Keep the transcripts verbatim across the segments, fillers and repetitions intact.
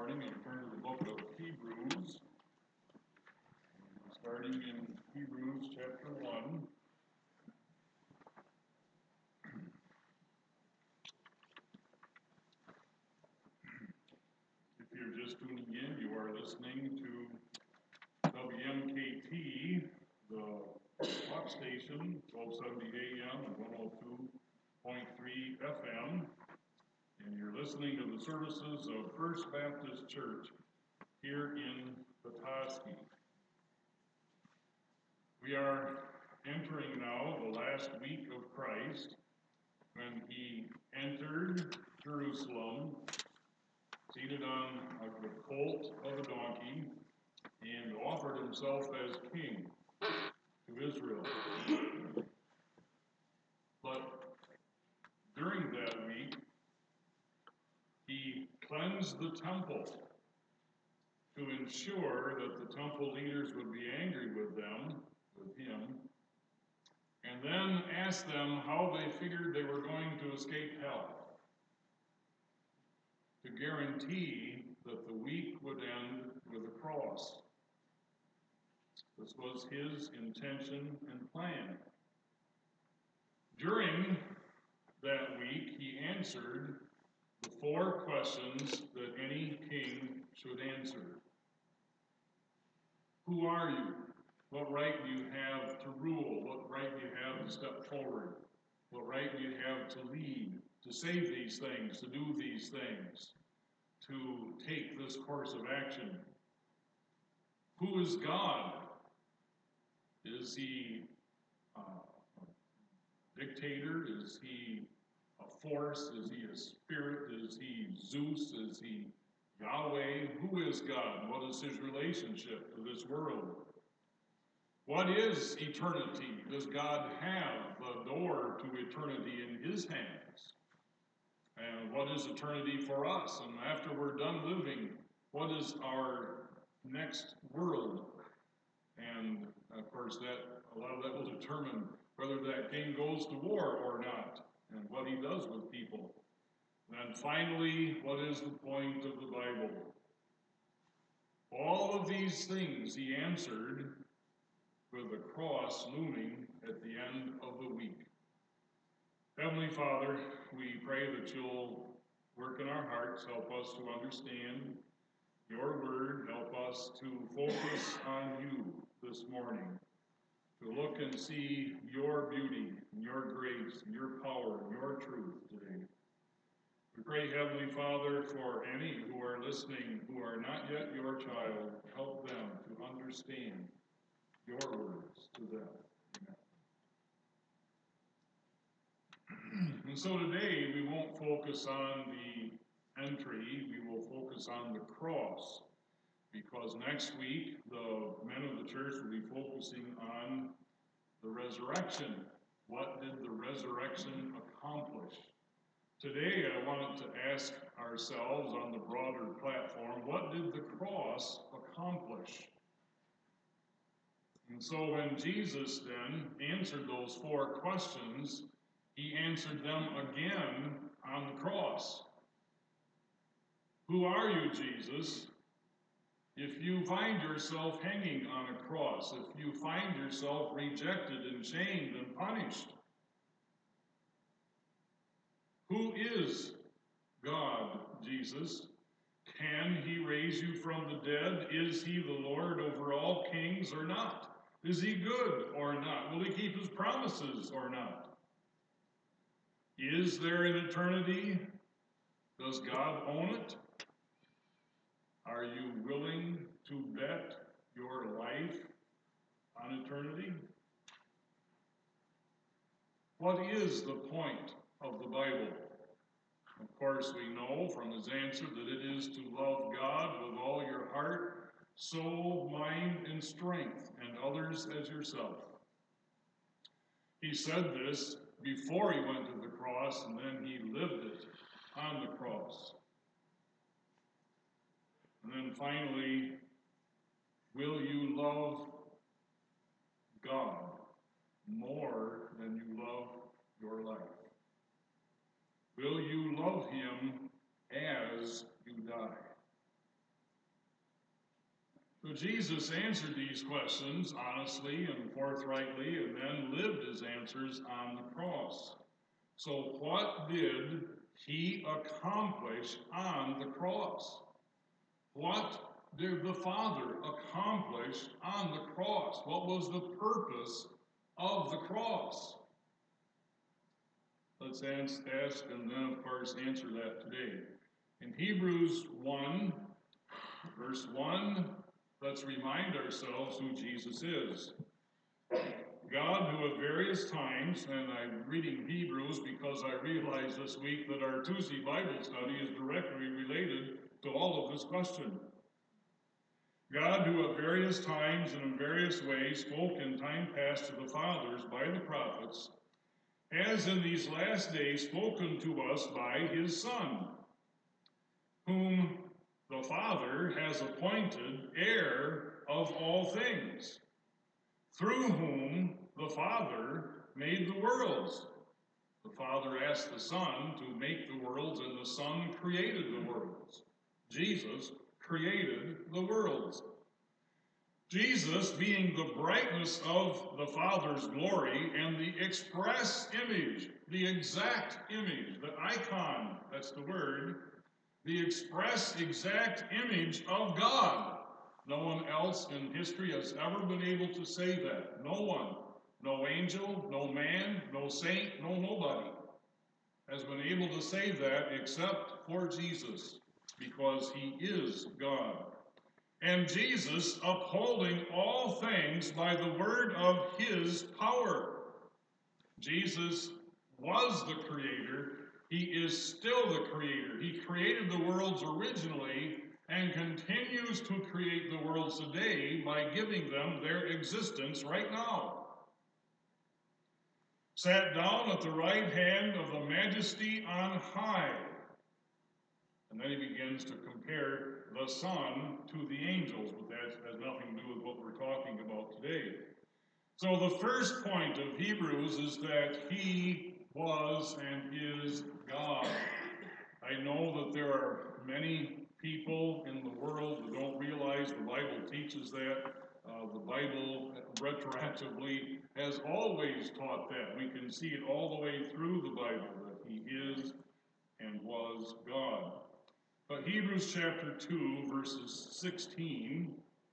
morning and turn to the book of Hebrews. Starting in Hebrews chapter one. If you're just tuning in, you are listening to W M K T, the talk station, twelve seventy A M and one oh two point three F M. And you're listening to the services of First Baptist Church here in Petoskey. We are entering now the last week of Christ when he entered Jerusalem, seated on the colt of a donkey, and offered himself as king to Israel. But during that week, he cleansed the temple to ensure that the temple leaders would be angry with them, with him, and then asked them how they figured they were going to escape hell, to guarantee that the week would end with a cross. This was his intention and plan. During that week, he answered the four questions that any king should answer. Who are you? What right do you have to rule? What right do you have to step forward? What right do you have to lead, to say these things, to do these things, to take this course of action? Who is God? Is he uh, a dictator? Is he a force? Is he a spirit? Is he Zeus? Is he Yahweh? Who is God? What is his relationship to this world? What is eternity? Does God have the door to eternity in his hands? And what is eternity for us? And after we're done living, what is our next world? And of course, that a lot of that will determine whether that king goes to war or not, and what he does with people. And then finally, what is the point of the Bible? All of these things he answered with the cross looming at the end of the week. Heavenly Father, we pray that you'll work in our hearts, help us to understand your word, help us to focus on you this morning, to look and see your beauty, and your grace, and your power, and your truth today. We pray, Heavenly Father, for any who are listening who are not yet your child, help them to understand your words to them. Amen. And so today we won't focus on the entry, we will focus on the cross, because next week the men of the church will be focusing on the resurrection. What did the resurrection accomplish? Today I wanted to ask ourselves on the broader platform, what did the cross accomplish? And so when Jesus then answered those four questions, he answered them again on the cross. Who are you, Jesus? If you find yourself hanging on a cross, if you find yourself rejected and shamed and punished, who is God, Jesus? Can he raise you from the dead? Is he the Lord over all kings or not? Is he good or not? Will he keep his promises or not? Is there an eternity? Does God own it? Are you willing to bet your life on eternity? What is the point of the Bible? Of course, we know from his answer that it is to love God with all your heart, soul, mind, and strength, and others as yourself. He said this before he went to the cross, and then he lived it on the cross. And then finally, will you love God more than you love your life? Will you love him as you die? So Jesus answered these questions honestly and forthrightly, and then lived his answers on the cross. So what did he accomplish on the cross? What did the Father accomplish on the cross? What was the purpose of the cross? Let's ask, ask and then, of course, answer that today. In Hebrews one, verse one, let's remind ourselves who Jesus is. God, who at various times, and I'm reading Hebrews because I realized this week that our Tuesday Bible study is directly related to all of this question. God, who at various times and in various ways spoke in time past to the fathers by the prophets, has in these last days spoken to us by his Son, whom the Father has appointed heir of all things, through whom the Father made the worlds. The Father asked the Son to make the worlds, and the Son created the worlds. Jesus created the worlds. Jesus, being the brightness of the Father's glory and the express image, the exact image, the icon, that's the word, the express exact image of God. No one else in history has ever been able to say that. No one. No angel, no man, no saint, no nobody has been able to say that except for Jesus, because he is God. And Jesus upholding all things by the word of his power. Jesus was the creator. He is still the creator. He created the worlds originally and continues to create the worlds today by giving them their existence right now. Sat down at the right hand of the majesty on high. And then he begins to compare the Son to the angels, but that has nothing to do with what we're talking about today. So the first point of Hebrews is that he was and is God. I know that there are many people in the world who don't realize the Bible teaches that. Uh, the Bible retroactively has always taught that. We can see it all the way through the Bible, that he is and was God. But Hebrews chapter two, verses sixteen,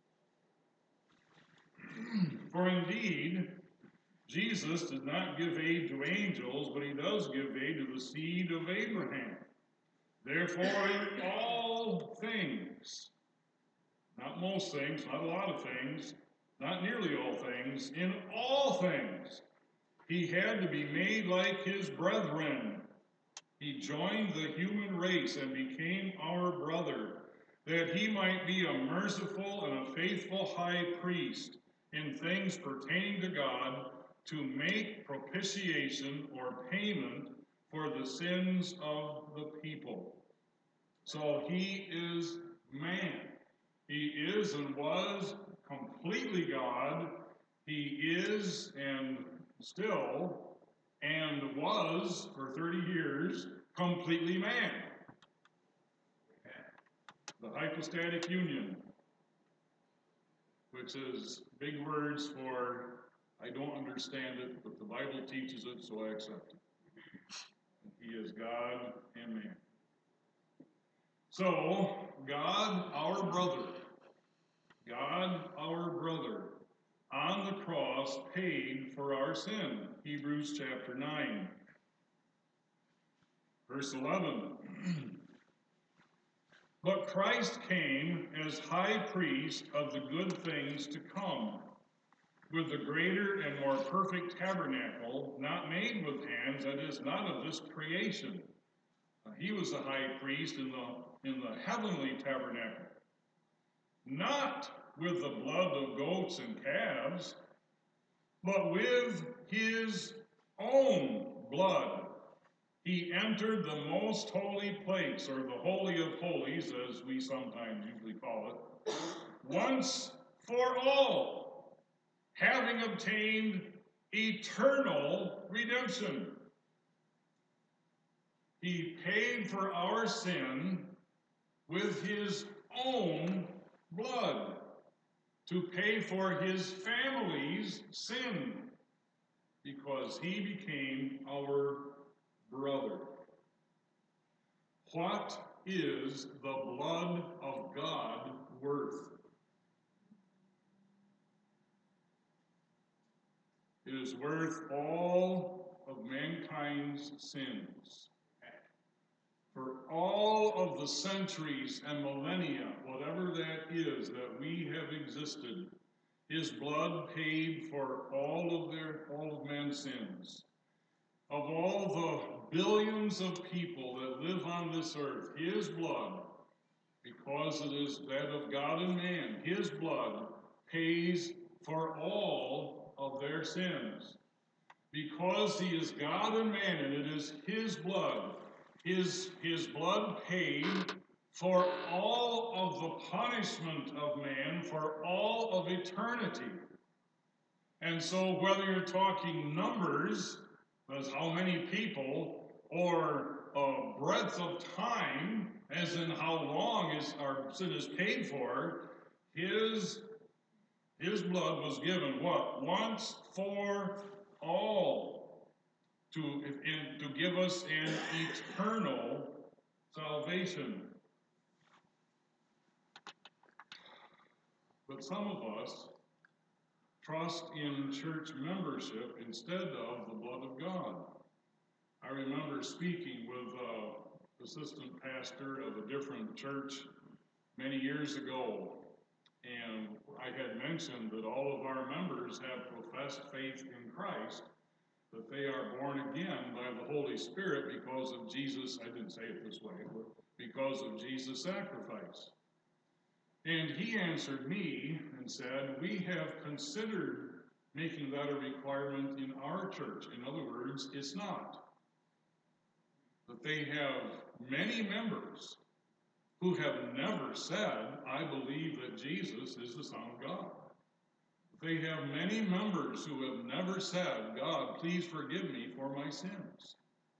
for indeed, Jesus did not give aid to angels, but he does give aid to the seed of Abraham. Therefore, in all things, not most things, not a lot of things, not nearly all things, in all things, he had to be made like his brethren. He joined the human race and became our brother, that he might be a merciful and a faithful high priest in things pertaining to God, to make propitiation or payment for the sins of the people. So he is man. He is and was completely God. He is and still and was for thirty years completely man. The hypostatic union, which is big words for I don't understand it, but the Bible teaches it, so I accept it. He is God and man. So, God, our brother, God, our brother, on the cross paid for our sin. Hebrews chapter nine, verse eleven. But Christ came as high priest of the good things to come, with the greater and more perfect tabernacle, not made with hands, that is, not of this creation. Uh, he was the high priest in the, in the heavenly tabernacle, not with the blood of goats and calves, but with his own blood. He entered the most holy place, or the Holy of Holies, as we sometimes usually call it, once for all, having obtained eternal redemption. He paid for our sin with his own blood. to pay for his family's sin, because he became our brother. What is the blood of God worth? It is worth all of mankind's sins. For all of the centuries and millennia, whatever that is that we have existed, his blood paid for all of their all of man's sins. Of all the billions of people that live on this earth, his blood, because it is that of God and man, his blood pays for all of their sins. Because he is God and man, and it is his blood, his, his blood paid for all of the punishment of man for all of eternity. And so whether you're talking numbers, as how many people, or uh, breadth of time, as in how long is our sin is paid for, his, his blood was given, what? Once for all, to, in, to give us an eternal salvation. But some of us trust in church membership instead of the blood of God. I remember speaking with an assistant pastor of a different church many years ago, and I had mentioned that all of our members have professed faith in Christ, that they are born again by the Holy Spirit because of Jesus, I didn't say it this way, but because of Jesus' sacrifice. And he answered me and said, we have considered making that a requirement in our church. In other words, it's not. That they have many members who have never said, I believe that Jesus is the Son of God. They have many members who have never said, God, please forgive me for my sins.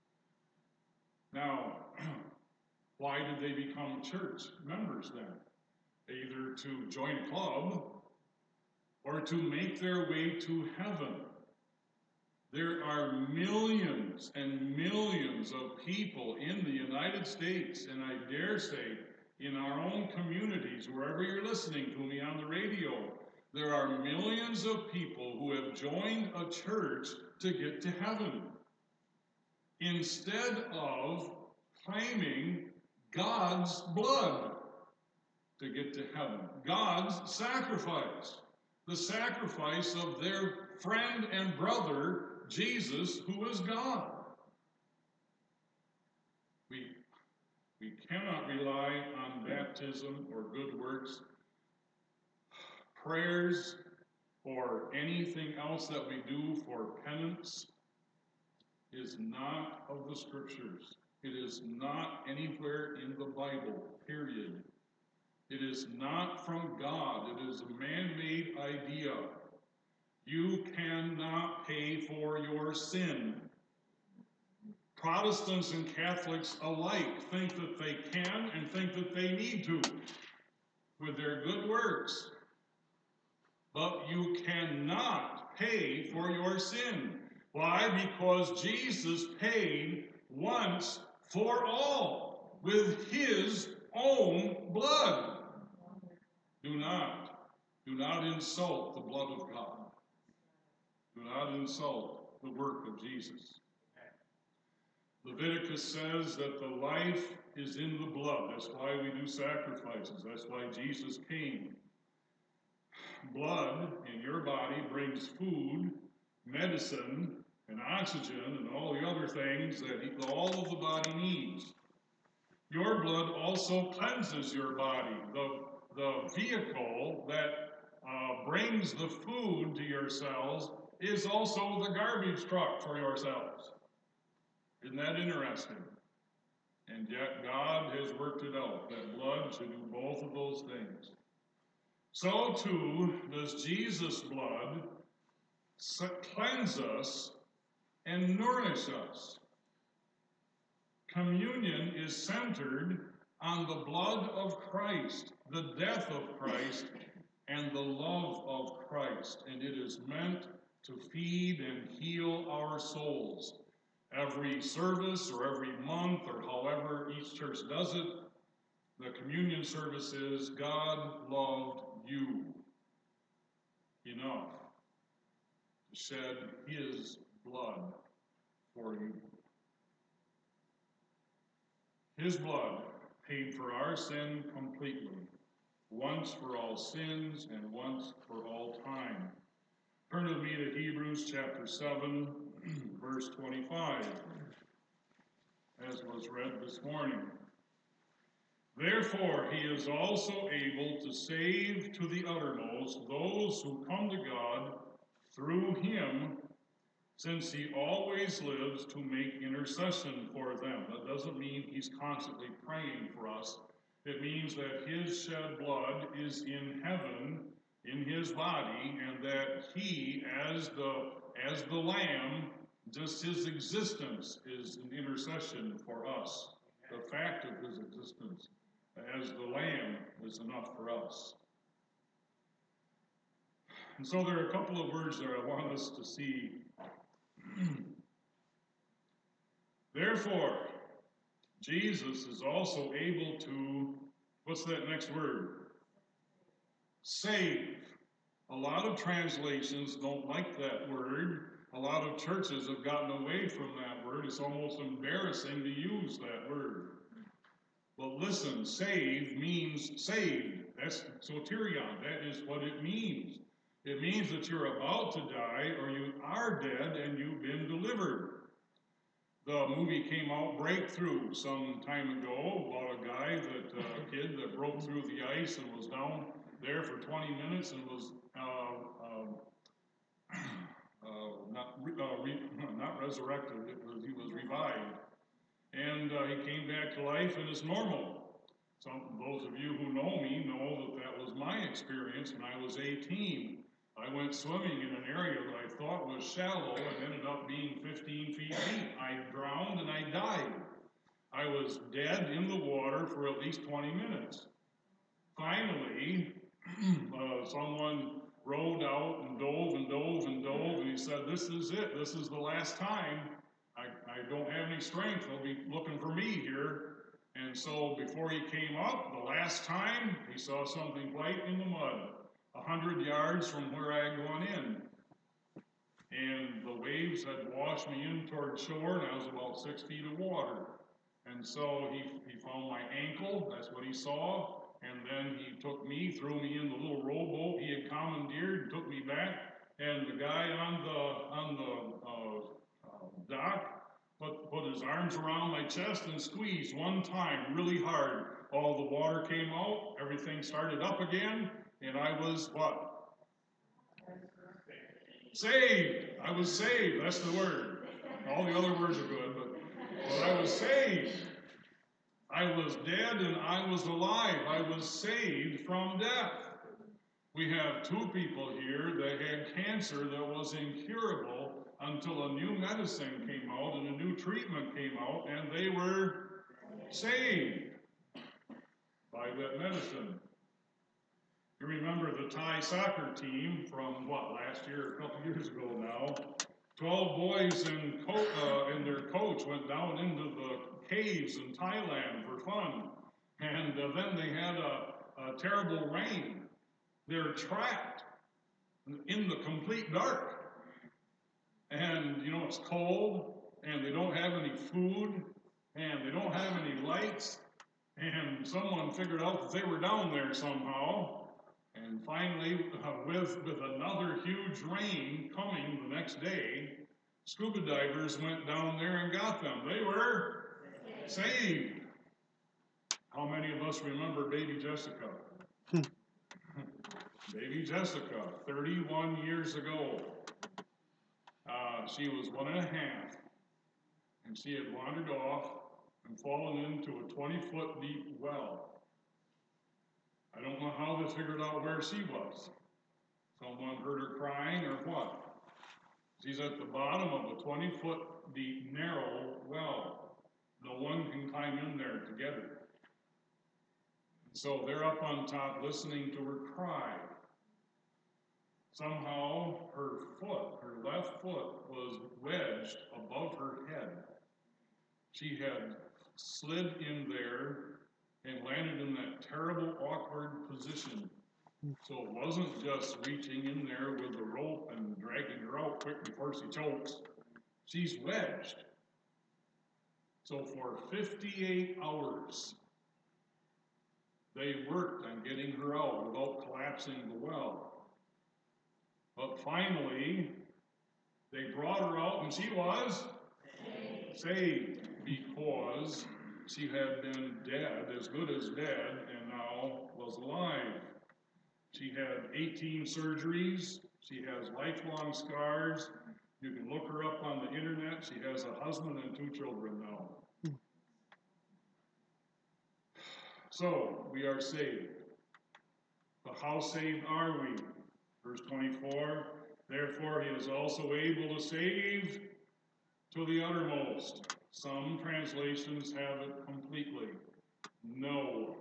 Now, why did they become church members then? Either to join a club or to make their way to heaven. There are millions and millions of people in the United States, and I dare say in our own communities, wherever you're listening to me on the radio, there are millions of people who have joined a church to get to heaven, instead of claiming God's blood to get to heaven. God's sacrifice. The sacrifice of their friend and brother, Jesus, who is God. We, we cannot rely on baptism or good works, prayers, or anything else that we do for penance. Is not of the Scriptures. It is not anywhere in the Bible, period. It is not from God. It is a man-made idea. You cannot pay for your sin. Protestants and Catholics alike think that they can and think that they need to with their good works. But you cannot pay for your sin. Why? Because Jesus paid once for all with his own blood. Do not, do not insult the blood of God. Do not insult the work of Jesus. Leviticus says that the life is in the blood. That's why we do sacrifices. That's why Jesus came. Blood in your body brings food, medicine, and oxygen, and all the other things that all of the body needs. Your blood also cleanses your body. The, the vehicle that uh, brings the food to your cells is also the garbage truck for your cells. Isn't that interesting? And yet God has worked it out, that blood should do both of those things. So too does Jesus' blood cleanse us and nourish us. Communion is centered on the blood of Christ, the death of Christ, and the love of Christ, and it is meant to feed and heal our souls. Every service or every month or however each church does it, the communion service is God loved you enough to shed his blood for you. His blood paid for our sin completely, once for all sins and once for all time. Turn with me to Hebrews chapter seven, verse twenty-five, as was read this morning. Therefore he is also able to save to the uttermost those who come to God through him, since he always lives to make intercession for them. That doesn't mean he's constantly praying for us. It means that his shed blood is in heaven, in his body, and that he, as the as the Lamb, just his existence is an intercession for us. The fact of his existence as the Lamb is enough for us. And so there are a couple of words there I want us to see. Therefore, Jesus is also able to, what's that next word? Save. A lot of translations don't like that word. A lot of churches have gotten away from that word. It's almost embarrassing to use that word. But listen, save means saved. That's soterion. That is what it means. It means that you're about to die or you are dead and you've been delivered. The movie came out, Breakthrough, some time ago, about a guy, that uh, kid that broke through the ice and was down there for twenty minutes and was uh, uh, uh, not uh, re, not resurrected. It was he was revived, and uh, he came back to life and is normal. Some those of you who know me know that that was my experience when I was eighteen. I went swimming in an area that I thought was shallow and ended up being fifteen feet deep. I drowned and I died. I was dead in the water for at least twenty minutes. Finally, uh, someone rowed out and dove and dove and dove, and he said, "This is it. This is the last time. I, I don't have any strength. They'll be looking for me here." And so before he came up, the last time, he saw something white in the mud, a hundred yards from where I had gone in. And the waves had washed me in toward shore, and I was about six feet of water. And so he, he found my ankle, that's what he saw, and then he took me, threw me in the little rowboat he had commandeered, and took me back, and the guy on the, on the uh, uh, dock put, put his arms around my chest and squeezed one time really hard. All the water came out, everything started up again, and I was what? Saved. I was saved. That's the word. All the other words are good, but, but I was saved. I was dead and I was alive. I was saved from death. We have two people here that had cancer that was incurable until a new medicine came out and a new treatment came out, and they were saved by that medicine. You remember the Thai soccer team from, what, last year, a couple years ago now? Twelve boys and, co- uh, and their coach went down into the caves in Thailand for fun. And uh, then they had a, a terrible rain. They're trapped in the complete dark. And, you know, it's cold, and they don't have any food, and they don't have any lights. And someone figured out that they were down there somehow. And finally, uh, with, with another huge rain coming the next day, scuba divers went down there and got them. They were saved. How many of us remember baby Jessica? Baby Jessica, thirty-one years ago. Uh, she was one and a half, and she had wandered off and fallen into a twenty-foot deep well. I don't know how they figured out where she was. Someone heard her crying or what? She's at the bottom of a twenty-foot deep, narrow well. No one can climb in there together. So they're up on top listening to her cry. somehow her foot, her left foot, was wedged above her head. She had slid in there and landed in that terrible, awkward position. So it wasn't just reaching in there with a rope and dragging her out quick before she chokes. She's wedged. So for fifty-eight hours, they worked on getting her out without collapsing the well. But finally, they brought her out, and she was saved, saved because she had been dead, as good as dead, and now was alive. She had eighteen surgeries. She has lifelong scars. You can look her up on the internet. She has a husband and two children now. So, we are saved. But how saved are we? Verse twenty-four, therefore he is also able to save to the uttermost. Some translations have it completely. No.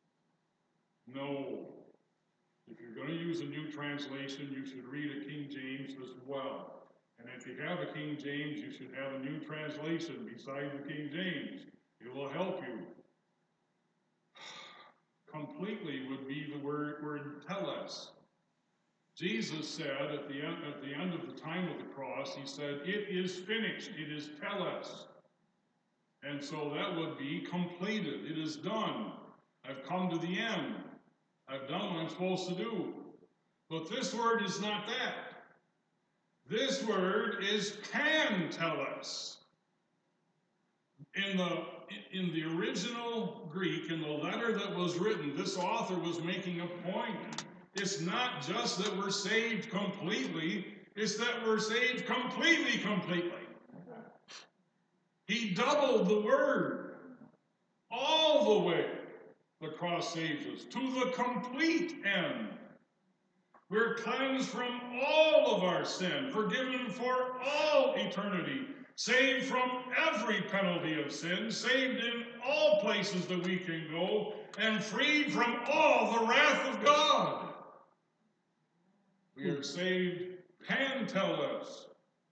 No. If you're going to use a new translation, you should read a King James as well. And if you have a King James, you should have a new translation beside the King James. It will help you. Completely would be the word, word teles. Jesus said at the, end, at the end of the time of the cross, he said, it is finished, it is teles. And so that would be completed, it is done. I've come to the end. I've done what I'm supposed to do. But this word is not that. This word is panteles. In the, in the original Greek, in the letter that was written, this author was making a point. It's not just that we're saved completely, it's that we're saved completely, completely. He doubled the word. All the way the cross saves us, to the complete end. We're cleansed from all of our sin, forgiven for all eternity, saved from every penalty of sin, saved in all places that we can go, and freed from all the wrath of God. We are saved panteles.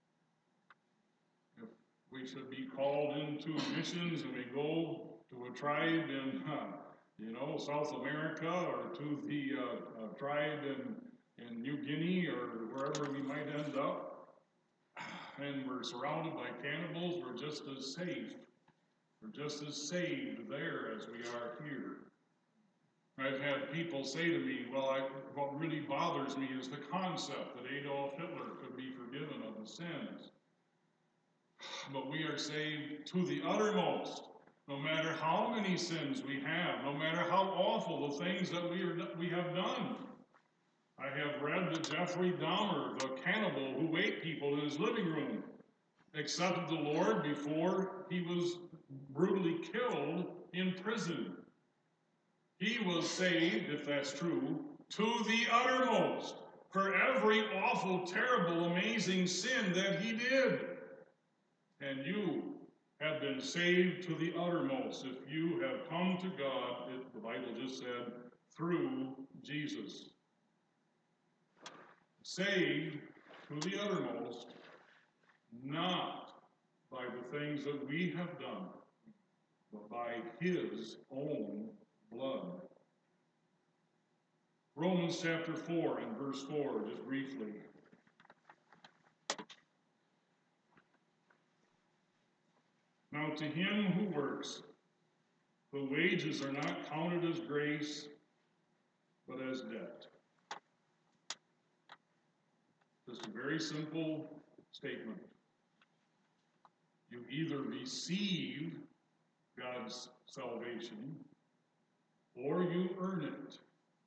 If we should be called into missions and we go to a tribe in, uh, you know, South America, or to the uh, uh, tribe in, in New Guinea, or wherever we might end up, and we're surrounded by cannibals, we're just as safe. We're just as saved there as we are here. I've had people say to me, well, I, what really bothers me is the concept that Adolf Hitler could be forgiven of the sins. But we are saved to the uttermost, no matter how many sins we have, no matter how awful the things that we, are, we have done. I have read that Jeffrey Dahmer, the cannibal who ate people in his living room, accepted the Lord before he was brutally killed in prison. He was saved, if that's true, to the uttermost for every awful, terrible, amazing sin that he did. And you have been saved to the uttermost if you have come to God, it, the Bible just said, through Jesus. Saved to the uttermost, not by the things that we have done, but by his own blood. Romans chapter four and verse four, just briefly. Now to him who works, the wages are not counted as grace, but as debt. Just a very simple statement. You either receive God's salvation, or you earn it.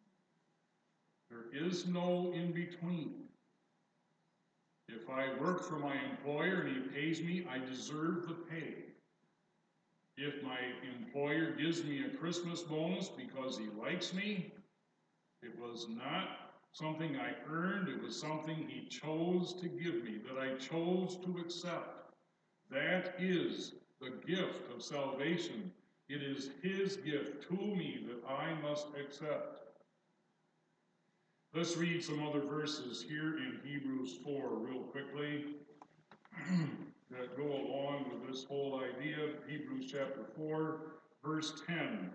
There is no in between. If I work for my employer and he pays me, I deserve the pay. If my employer gives me a Christmas bonus because he likes me, it was not something I earned, it was something he chose to give me, that I chose to accept. That is the gift of salvation. It is his gift to me that I must accept. Let's read some other verses here in Hebrews four real quickly that go along with this whole idea. Hebrews chapter four, verse ten.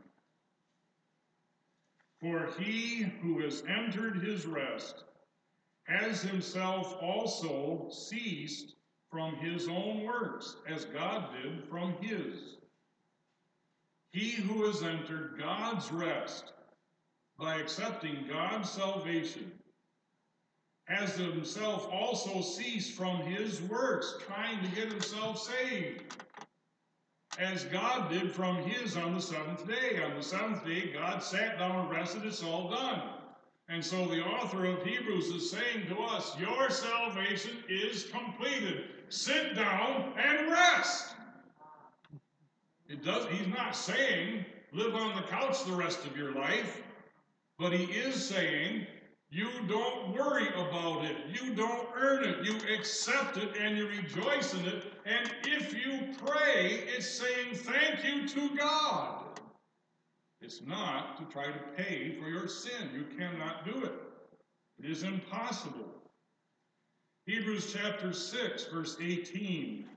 For he who has entered his rest has himself also ceased from his own works, as God did from his. He who has entered God's rest by accepting God's salvation has himself also ceased from his works, trying to get himself saved, as God did from his on the seventh day. On the seventh day, God sat down and rested. It's all done. And so the author of Hebrews is saying to us, your salvation is completed. Sit down and rest. It does. He's not saying live on the couch the rest of your life, but he is saying you don't worry about it. You don't earn it. You accept it and you rejoice in it. And if you pray, it's saying thank you to God. It's not to try to pay for your sin. You cannot do it. It is impossible. Hebrews chapter six, verse eighteen.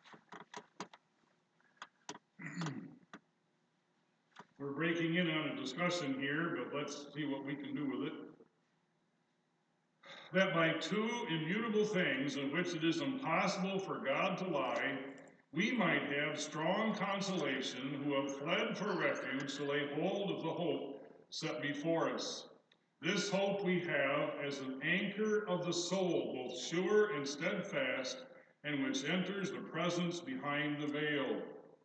We're breaking in on a discussion here, but let's see what we can do with it. That by two immutable things in which it is impossible for God to lie, we might have strong consolation who have fled for refuge to lay hold of the hope set before us. This hope we have as an anchor of the soul, both sure and steadfast, and which enters the presence behind the veil.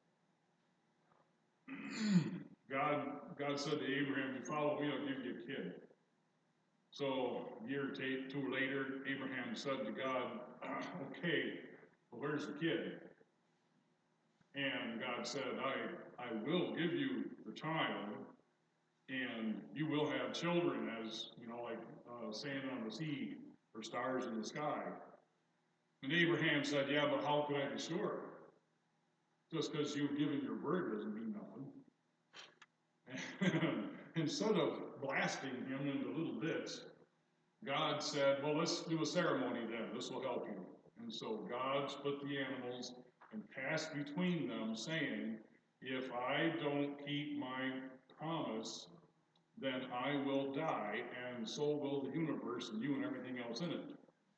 God, God said to Abraham, you follow me, I'll give you a kid. So a year or two later, Abraham said to God, okay, well, where's the kid? And God said, I, I will give you the child, and you will have children as, you know, like uh, sand on the sea or stars in the sky. And Abraham said, yeah, but how could I be sure? Just because you've given your word doesn't mean nothing. And instead of blasting him into little bits, God said, well, let's do a ceremony then. This will help you. And so God split the animals and passed between them, saying, if I don't keep my promise, then I will die, and so will the universe and you and everything else in it.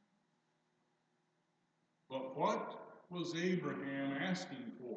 But what was Abraham asking for?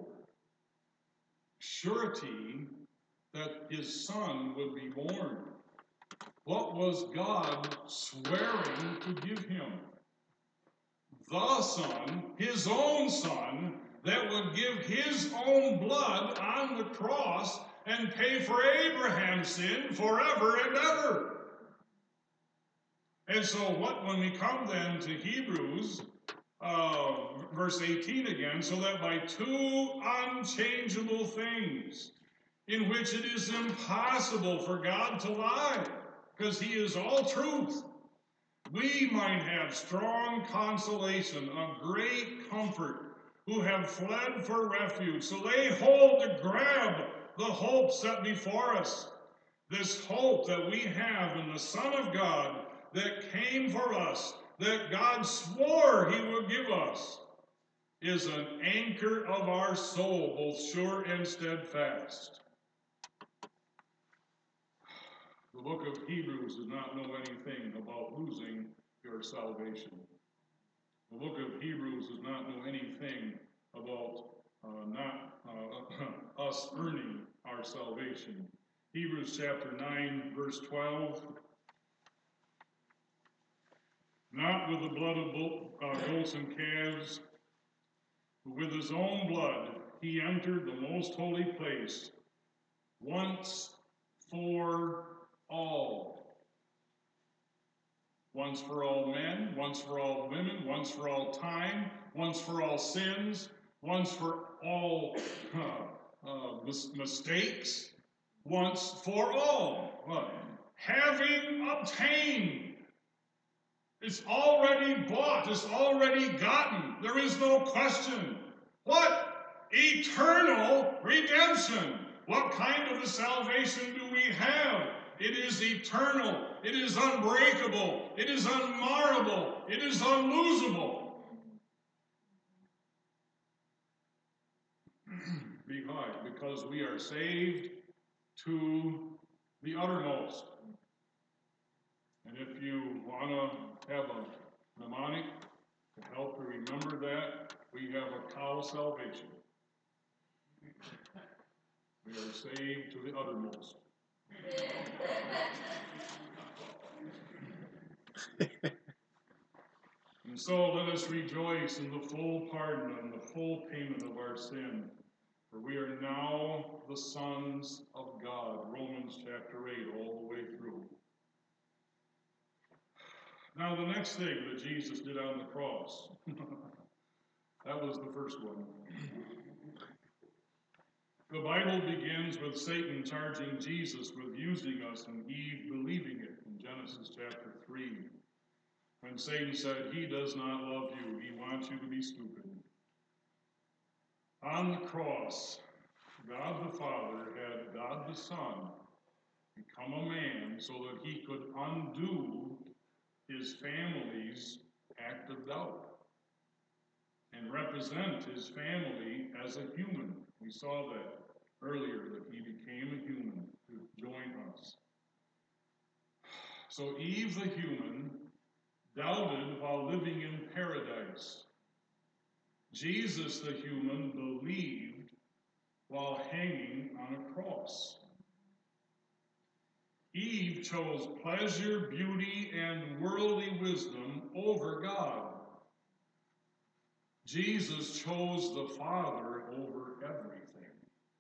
Surety that his son would be born. What was God swearing to give him? The son, his own son, that would give his own blood on the cross and pay for Abraham's sin forever and ever. And so what, when we come then to Hebrews, uh, verse eighteen again, so that by two unchangeable things, in which it is impossible for God to lie, because he is all truth, we might have strong consolation, a great comfort, who have fled for refuge. So lay hold to grab the hope set before us. This hope that we have in the Son of God that came for us, that God swore he would give us, is an anchor of our soul, both sure and steadfast. The book of Hebrews does not know anything about losing your salvation. The book of Hebrews does not know anything about uh, not uh, us earning our salvation. Hebrews chapter nine, verse twelve. Not with the blood of uh, goats and calves, but with his own blood he entered the most holy place once for all. Once for all men, once for all women, once for all time, once for all sins, once for all uh, uh, mis- mistakes, once for all. What? Having obtained. It's already bought. It's already gotten. There is no question. What? Eternal redemption. What kind of a salvation do we have? It is eternal. It is unbreakable. It is unmarrable. It is unlosable. Because we are saved to the uttermost. And if you want to have a mnemonic to help you remember that, we have a cow salvation. We are saved to the uttermost. And so let us rejoice in the full pardon and the full payment of our sin. For we are now the sons of God. Romans chapter eight, all the way through. Now the next thing that Jesus did on the cross, that was the first one. The Bible begins with Satan charging Jesus with using us and Eve believing it in Genesis chapter three. When Satan said, he does not love you, he wants you to be stupid. On the cross, God the Father had God the Son become a man so that he could undo his family's act of doubt and represent his family as a human. We saw that earlier, that he became a human to join us. So Eve the human doubted while living in paradise. Jesus the human believed while hanging on a cross. Eve chose pleasure, beauty, and worldly wisdom over God. Jesus chose the Father over everything.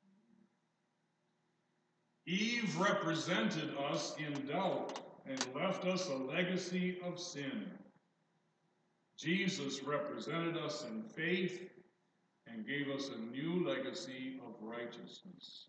Eve represented us in doubt and left us a legacy of sin. Jesus represented us in faith and gave us a new legacy of righteousness.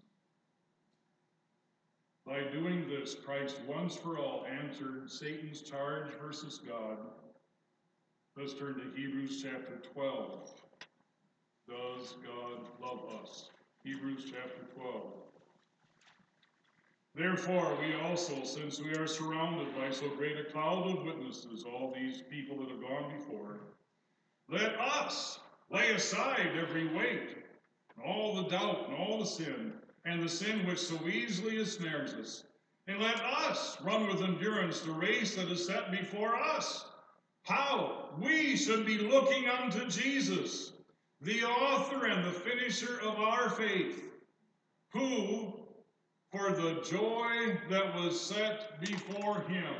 By doing this, Christ once for all answered Satan's charge versus God. Let's turn to Hebrews chapter twelve. Does God love us? Hebrews chapter twelve. Therefore, we also, since we are surrounded by so great a cloud of witnesses, all these people that have gone before, let us lay aside every weight, and all the doubt and all the sin, and the sin which so easily ensnares us. And let us run with endurance the race that is set before us. How? We should be looking unto Jesus, the author and the finisher of our faith, who, for the joy that was set before him.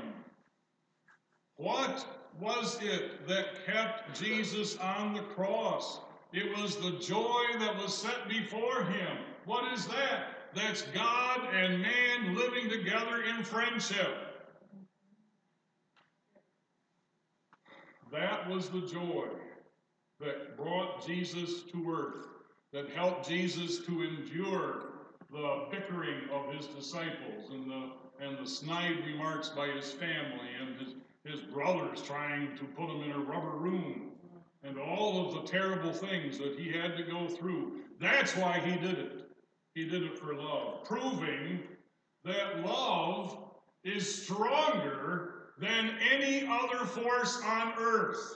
What was it that kept Jesus on the cross? It was the joy that was set before him. What is that? That's God and man living together in friendship. That was the joy that brought Jesus to earth, that helped Jesus to endure the bickering of his disciples and the and the snide remarks by his family and his, his brothers trying to put him in a rubber room and all of the terrible things that he had to go through. That's why he did it. He did it for love, proving that love is stronger than any other force on earth.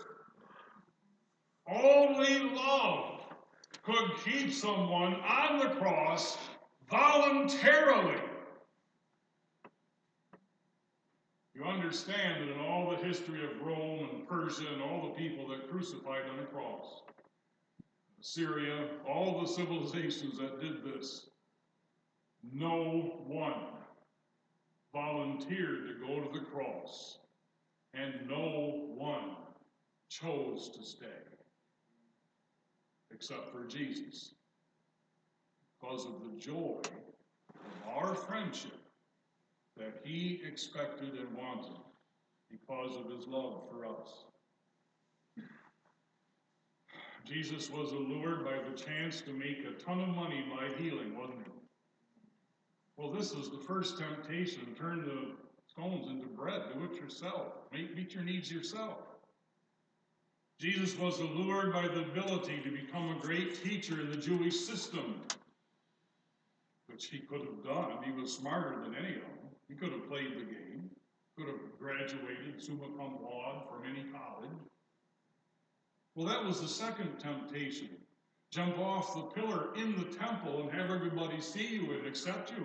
Only love could keep someone on the cross voluntarily. You understand that in all the history of Rome and Persia and all the people that crucified on the cross, Syria, all the civilizations that did this, no one volunteered to go to the cross, and no one chose to stay, except for Jesus, because of the joy of our friendship that he expected and wanted because of his love for us. Jesus was allured by the chance to make a ton of money by healing, wasn't he? Well, this is the first temptation. Turn the stones into bread. Do it yourself. Meet, meet your needs yourself. Jesus was allured by the ability to become a great teacher in the Jewish system, which he could have done. He was smarter than any of them. He could have played the game, could have graduated summa cum laude from any college. Well, that was the second temptation. Jump off the pillar in the temple and have everybody see you and accept you.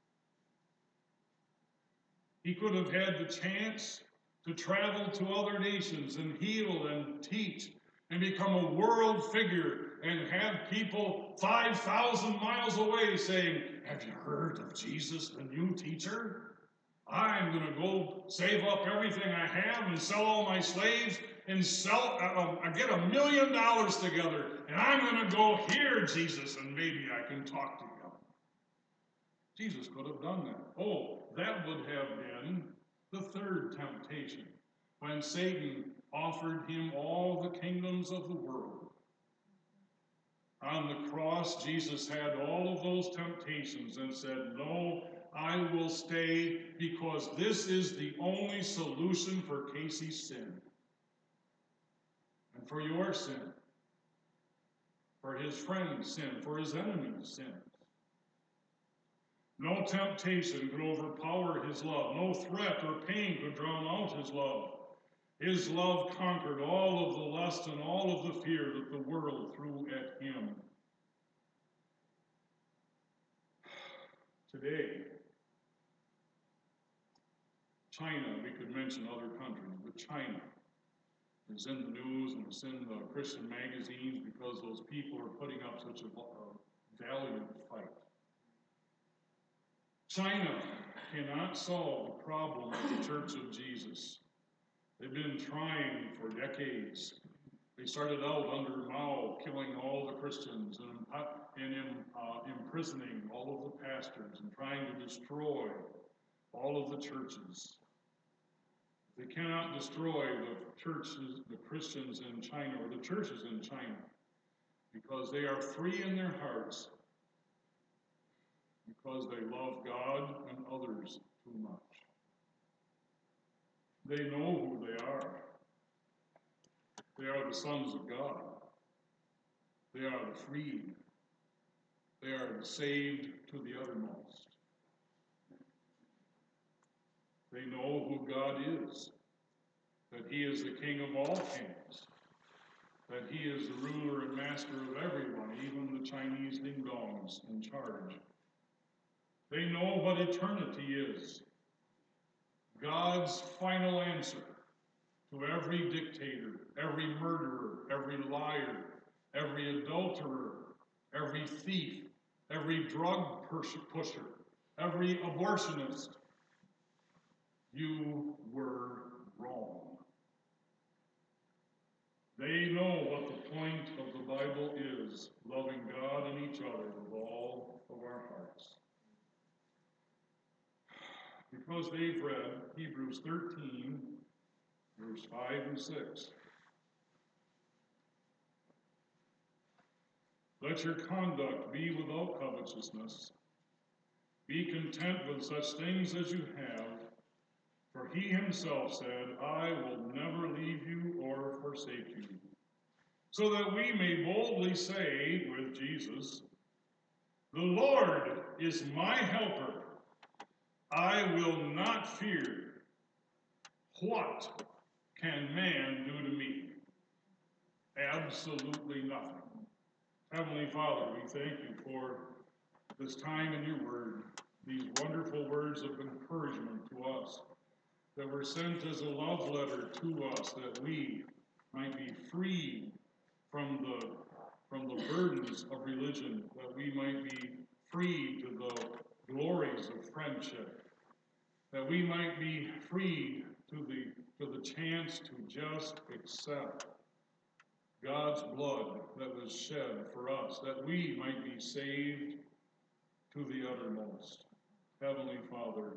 He could have had the chance to travel to other nations and heal and teach and become a world figure and have people five thousand miles away saying, have you heard of Jesus, the new teacher? I'm going to go save up everything I have and sell all my slaves and sell, uh, uh, get a million dollars together, and I'm going to go hear Jesus, and maybe I can talk to him. Jesus could have done that. Oh, that would have been the third temptation, when Satan offered him all the kingdoms of the world. On the cross, Jesus had all of those temptations and said, no, I will stay because this is the only solution for Casey's sin. And for your sin. For his friend's sin. For his enemy's sin. No temptation could overpower his love. No threat or pain could drown out his love. His love conquered all of the lust and all of the fear that the world threw at him. Today, China, we could mention other countries, but China is in the news and it's in the Christian magazines because those people are putting up such a, a valiant fight. China cannot solve the problem of the Church of Jesus. They've been trying for decades. They started out under Mao, killing all the Christians and, and uh, imprisoning all of the pastors and trying to destroy all of the churches. They cannot destroy the churches, the Christians in China, or the churches in China, because they are free in their hearts, because they love God and others too much. They know who they are. They are the sons of God. They are the freed. They are the saved to the uttermost. They know who God is, that he is the King of all kings, that he is the ruler and master of everyone, even the Chinese ding-dongs in charge. They know what eternity is, God's final answer to every dictator, every murderer, every liar, every adulterer, every thief, every drug pusher, every abortionist. You were wrong. They know what the point of the Bible is, loving God and each other with all of our hearts. Because they've read Hebrews thirteen, verse five and six. Let your conduct be without covetousness. Be content with such things as you have, for he himself said, I will never leave you or forsake you. So that we may boldly say with Jesus, the Lord is my helper. I will not fear. What can man do to me? Absolutely nothing. Heavenly Father, we thank you for this time in your word, these wonderful words of encouragement to us that were sent as a love letter to us, that we might be free from the, from the burdens of religion, that we might be freed to the glories of friendship, that we might be freed to the, to the chance to just accept God's blood that was shed for us, that we might be saved to the uttermost. Heavenly Father,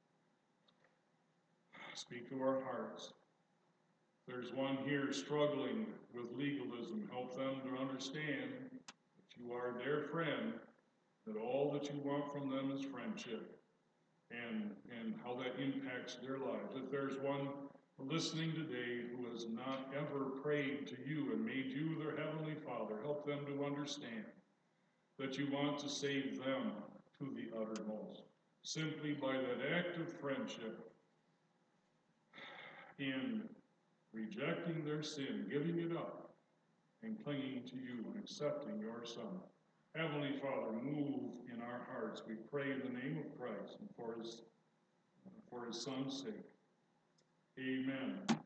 speak to our hearts. There's one here struggling with legalism. Help them to understand that you are their friend, that all that you want from them is friendship, and, and how that impacts their lives. If there's one listening today who has not ever prayed to you and made you their Heavenly Father, help them to understand that you want to save them to the uttermost. simply by that act of friendship in rejecting their sin, giving it up, and clinging to you and accepting your Son. Heavenly Father, move in our hearts, we pray in the name of Christ and for his, for his Son's sake. Amen.